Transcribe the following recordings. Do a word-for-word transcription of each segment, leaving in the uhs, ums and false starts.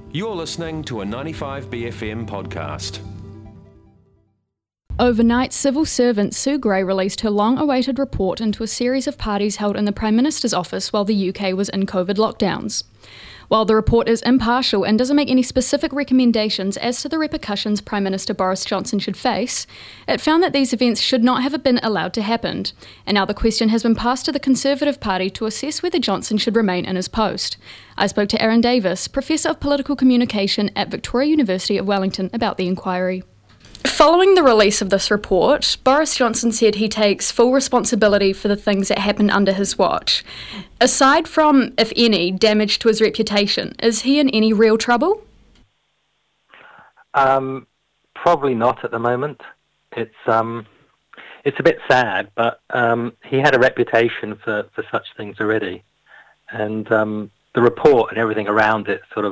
You're listening to a ninety-five B F M podcast. Overnight, civil servant Sue Gray released her long-awaited report into a series of parties held in the Prime Minister's office while the U K was in COVID lockdowns. While the report is impartial and doesn't make any specific recommendations as to the repercussions Prime Minister Boris Johnson should face, it found that these events should not have been allowed to happen, and now the question has been passed to the Conservative Party to assess whether Johnson should remain in his post. I spoke to Aaron Davis, Professor of Political Communication at Victoria University of Wellington, about the inquiry. Following the release of this report, Boris Johnson said he takes full responsibility for the things that happened under his watch. Aside from, if any, damage to his reputation, is he in any real trouble? Um, probably not at the moment. It's um, it's a bit sad, but um, he had a reputation for, for such things already. And um, the report and everything around it sort of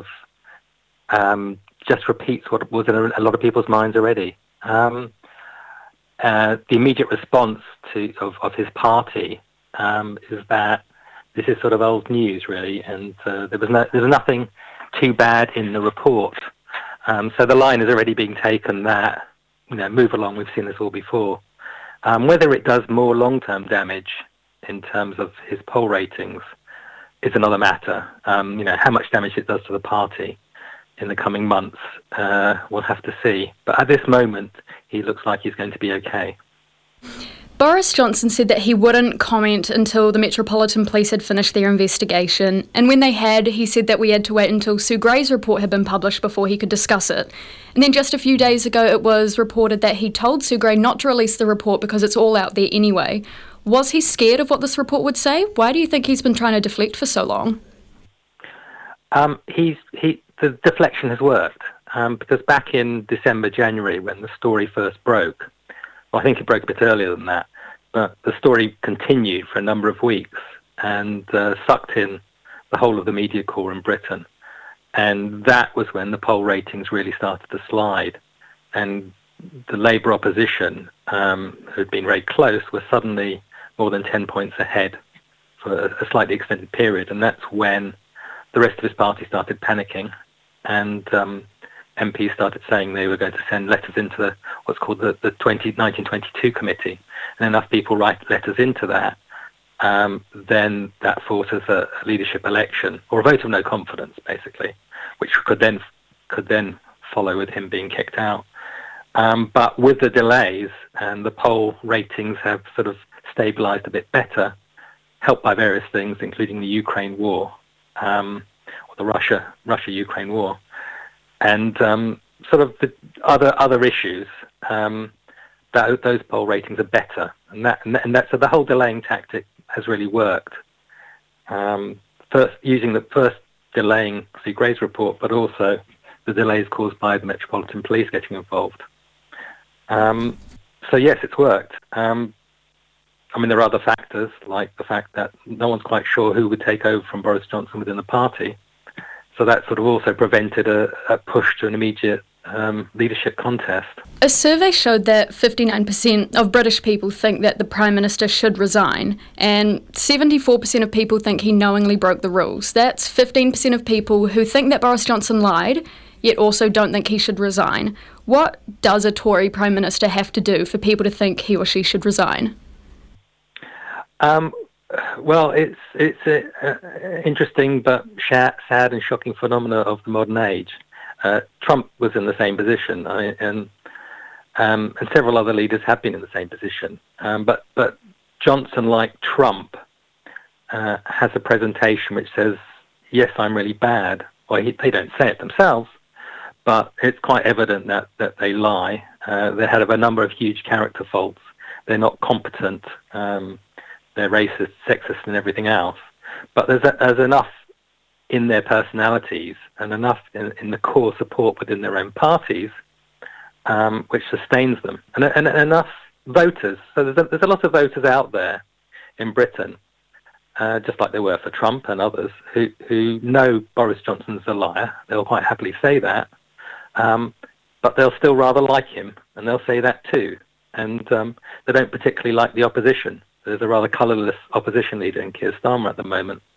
um, just repeats what was in a lot of people's minds already. Um, uh, the immediate response to of, of his party um, is that this is sort of old news, really, and uh, there was no, there was nothing too bad in the report. Um, so the line is already being taken that, you know, move along. We've seen this all before. Um, whether it does more long-term damage in terms of his poll ratings is another matter. Um, you know, how much damage it does to the party in the coming months, uh, we'll have to see. But at this moment, he looks like he's going to be okay. Boris Johnson said that he wouldn't comment until the Metropolitan Police had finished their investigation, and when they had, he said that we had to wait until Sue Gray's report had been published before he could discuss it. And then just a few days ago, it was reported that he told Sue Gray not to release the report because it's all out there anyway. Was he scared of what this report would say? Why do you think he's been trying to deflect for so long? Um, he's he. The deflection has worked, um, because back in December, January, when the story first broke, well, I think it broke a bit earlier than that, but the story continued for a number of weeks and uh, sucked in the whole of the media corps in Britain. And that was when the poll ratings really started to slide. And the Labour opposition, um, who had been very close, were suddenly more than ten points ahead for a slightly extended period. And that's when the rest of his party started panicking. And um, M Ps started saying they were going to send letters into the, what's called the, the nineteen twenty-two committee. And enough people write letters into that, um, then that forces a leadership election, or a vote of no confidence, basically, which could then could then follow with him being kicked out. Um, but with the delays, and the poll ratings have sort of stabilised a bit better, helped by various things, including the Ukraine war. Um, the Russia Russia Ukraine war, and um, sort of the other other issues. Um, that, those poll ratings are better, and that and, that, and that so the whole delaying tactic has really worked. Um, first, using the first delaying Sue Gray's report, but also the delays caused by the Metropolitan Police getting involved. Um, so yes, it's worked. Um, I mean, there are other factors, like the fact that no one's quite sure who would take over from Boris Johnson within the party. So that sort of also prevented a, a push to an immediate um, leadership contest. A survey showed that fifty-nine percent of British people think that the Prime Minister should resign, and seventy-four percent of people think he knowingly broke the rules. That's fifteen percent of people who think that Boris Johnson lied, yet also don't think he should resign. What does a Tory Prime Minister have to do for people to think he or she should resign? Um, well, it's it's an interesting but sh- sad and shocking phenomena of the modern age. Uh, Trump was in the same position, I, and um, and several other leaders have been in the same position. Um, but but Johnson, like Trump, uh, has a presentation which says, "Yes, I'm really bad." Well, he, they don't say it themselves, but it's quite evident that that they lie. Uh, they have a number of huge character faults. They're not competent. Um, They're racist, sexist, and everything else. But there's, a, there's enough in their personalities and enough in, in the core support within their own parties um, which sustains them. And, and, and enough voters. So there's a, there's a lot of voters out there in Britain, uh, just like there were for Trump and others, who, who know Boris Johnson's a liar. They'll quite happily say that. Um, but they'll still rather like him, and they'll say that too. And um, they don't particularly like the opposition. There's a rather colourless opposition leader in Keir Starmer at the moment.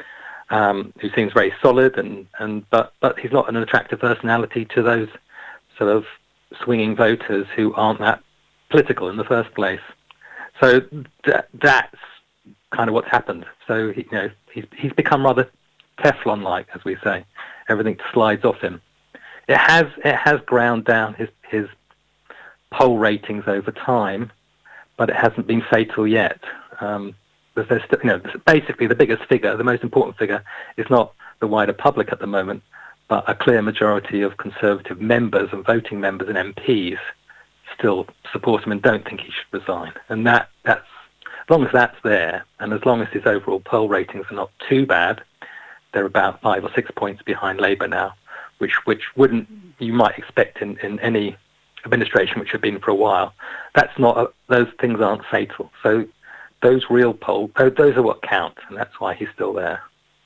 um, who seems very solid, and, and but, but he's not an attractive personality to those sort of swinging voters who aren't that political in the first place. So th- that's kind of what's happened. So he, you know, he's he's become rather Teflon-like, as we say. Everything slides off him. It has it has ground down his his poll ratings over time, but it hasn't been fatal yet. Um, there's still, you know, basically the biggest figure, the most important figure, is not the wider public at the moment, but a clear majority of Conservative members and voting members and M Ps still support him and don't think he should resign. And that that's as long as that's there, and as long as his overall poll ratings are not too bad, they're about five or six points behind Labour now, which which wouldn't you might expect in, in any administration which have been for a while. That's not a, those things aren't fatal. So those real poll those are what count, and that's why he's still there.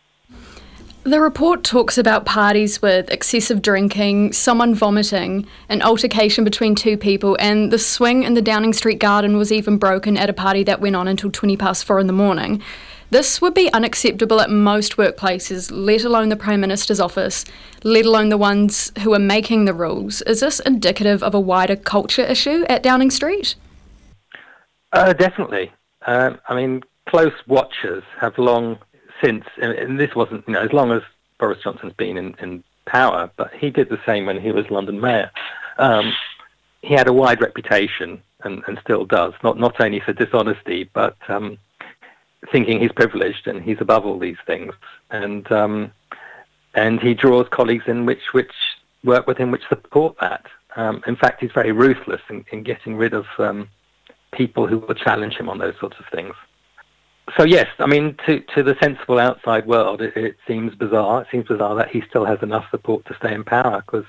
The report talks about parties with excessive drinking, someone vomiting, an altercation between two people, and the swing in the Downing Street garden was even broken at a party that went on until twenty past four in the morning. This would be unacceptable at most workplaces, let alone the Prime Minister's office, let alone the ones who are making the rules. Is this indicative of a wider culture issue at Downing Street? Uh, definitely. Um, I mean, close watchers have long since, and this wasn't, you know, as long as Boris Johnson's been in, in power, but he did the same when he was London mayor. Um, he had a wide reputation, and, and still does, not not only for dishonesty, but um, thinking he's privileged and he's above all these things. And um, and he draws colleagues in which which work with him, which support that. Um, in fact, he's very ruthless in, in getting rid of um, people who will challenge him on those sorts of things. So yes, I mean, to, to the sensible outside world, it, it seems bizarre. It seems bizarre that he still has enough support to stay in power, because,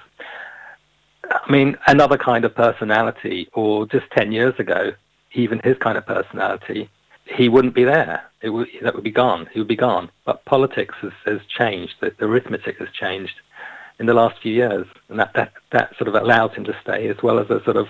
I mean, another kind of personality, or just ten years ago, even his kind of personality, he wouldn't be there. It would, that would be gone. He would be gone. But politics has, has changed. The, the arithmetic has changed in the last few years, and that, that, that sort of allows him to stay, as well as a sort of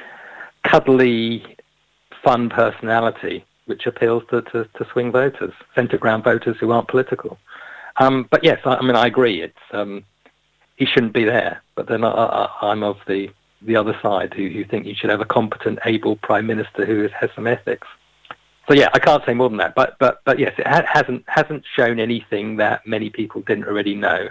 cuddly, fun personality, which appeals to, to, to swing voters, centre ground voters who aren't political. Um, but yes, I, I mean, I agree. It's um, he shouldn't be there. But then I, I, I'm of the, the other side, who, who think you should have a competent, able prime minister who has some ethics. So yeah, I can't say more than that. But but but yes, it ha- hasn't hasn't shown anything that many people didn't already know.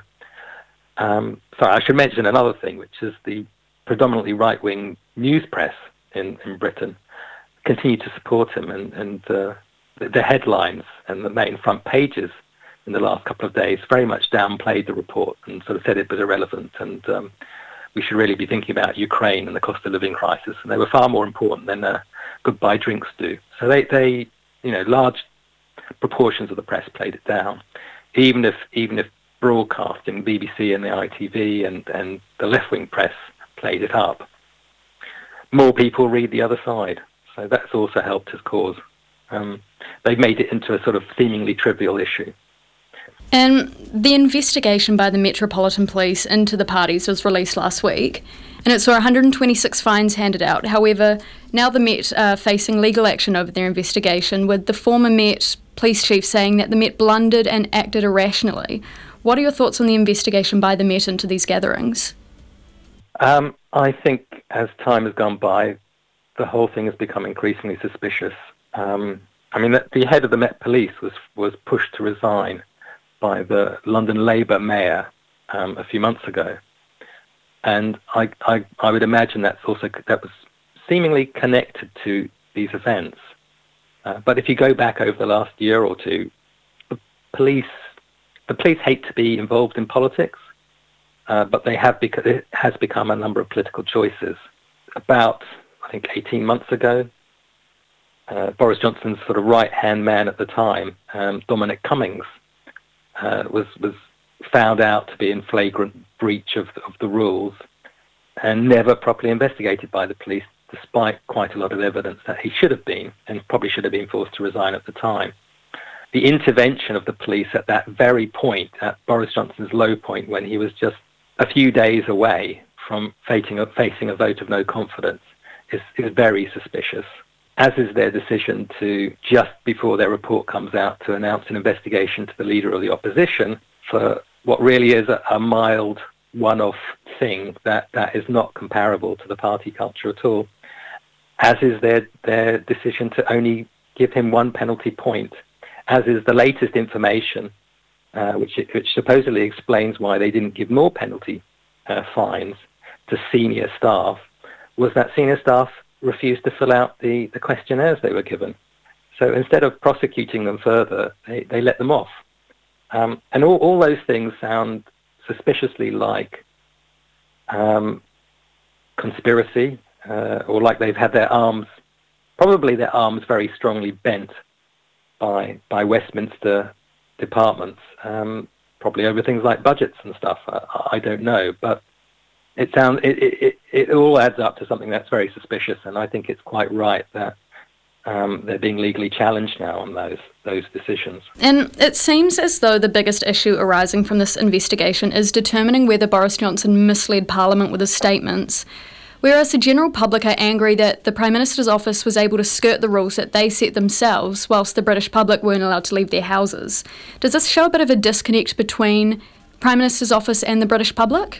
Um, sorry, I should mention another thing, which is the predominantly right-wing news press in, in Britain continue to support him, and, and uh, the, the headlines and the main front pages in the last couple of days very much downplayed the report and sort of said it was irrelevant, and um, we should really be thinking about Ukraine and the cost of living crisis, and they were far more important than uh, goodbye drinks do. So they, they, you know, large proportions of the press played it down, even if even if broadcasting, B B C and the I T V and, and the left-wing press played it up. More people read the other side. So that's also helped his cause. Um, they've made it into a sort of seemingly trivial issue. And the investigation by the Metropolitan Police into the parties was released last week, and it saw one hundred twenty-six fines handed out. However, now the Met are facing legal action over their investigation, with the former Met police chief saying that the Met blundered and acted irrationally. What are your thoughts on the investigation by the Met into these gatherings? Um, I think as time has gone by, the whole thing has become increasingly suspicious. Um, I mean, the, the head of the Met Police was was pushed to resign by the London Labour mayor um, a few months ago, and I, I I would imagine that's also that was seemingly connected to these events. Uh, but if you go back over the last year or two, the police the police hate to be involved in politics, uh, but they have because it has become a number of political choices. About I think eighteen months ago, uh, Boris Johnson's sort of right-hand man at the time, um, Dominic Cummings, uh, was was found out to be in flagrant breach of the, of the rules and never properly investigated by the police, despite quite a lot of evidence that he should have been, and probably should have been forced to resign at the time. The intervention of the police at that very point, at Boris Johnson's low point, when he was just a few days away from facing a, facing a vote of no confidence, is, is very suspicious. as is their decision to, just before their report comes out, to announce an investigation to the leader of the opposition for what really is a, a mild one-off thing that, that is not comparable to the party culture at all, as is their, their decision to only give him one penalty point, as is the latest information, uh, which, which supposedly explains why they didn't give more penalty uh, fines to senior staff, was that senior staff refused to fill out the, the questionnaires they were given. So instead of prosecuting them further, they, they let them off. Um, and all, all those things sound suspiciously like um, conspiracy, uh, or like they've had their arms, probably their arms very strongly bent by by Westminster departments, um, probably over things like budgets and stuff. I, I don't know, but it sounds it, it it all adds up to something that's very suspicious, and I think it's quite right that um, they're being legally challenged now on those those decisions. And it seems as though the biggest issue arising from this investigation is determining whether Boris Johnson misled Parliament with his statements, whereas the general public are angry that the Prime Minister's office was able to skirt the rules that they set themselves, whilst the British public weren't allowed to leave their houses. Does this show a bit of a disconnect between Prime Minister's office and the British public?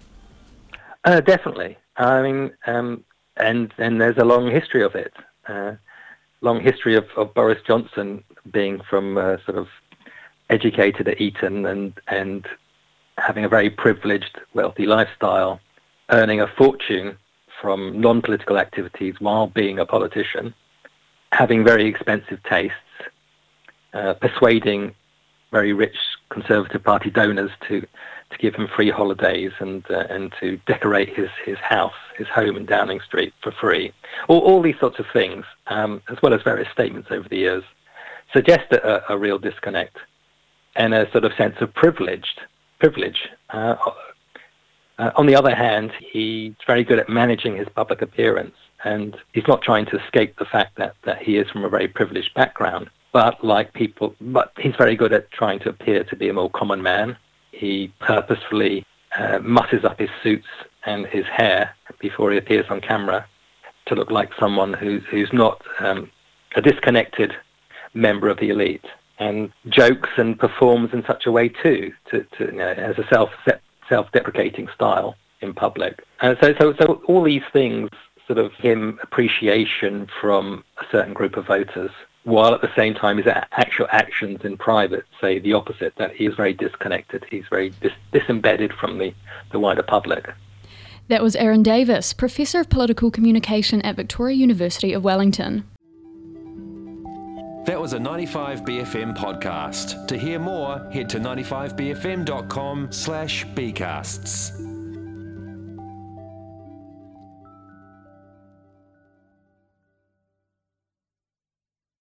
Uh, definitely. I mean, um, and and there's a long history of it. Uh, long history of, of Boris Johnson being from uh, sort of educated at Eton and and having a very privileged, wealthy lifestyle, earning a fortune from non-political activities while being a politician, having very expensive tastes, uh, persuading very rich Conservative Party donors to to give him free holidays and uh, and to decorate his, his house, his home in Downing Street for free. All, all these sorts of things, um, as well as various statements over the years, suggest a, a real disconnect and a sort of sense of privileged privilege. Uh, uh, on the other hand, he's very good at managing his public appearance, and he's not trying to escape the fact that, that he is from a very privileged background. But like people, but he's very good at trying to appear to be a more common man. He purposefully uh, musses up his suits and his hair before he appears on camera to look like someone who's who's not um, a disconnected member of the elite, and jokes and performs in such a way too, to, to you know, as a self self-deprecating style in public. And so, so, so all these things sort of him appreciation from a certain group of voters, while at the same time his actual actions in private say the opposite, that he is very disconnected, he's very dis- disembedded from the, the wider public. That was Aaron Davis, Professor of Political Communication at Victoria University of Wellington. That was a ninety-five B F M podcast. To hear more, head to ninety-five b f m dot com slash b casts.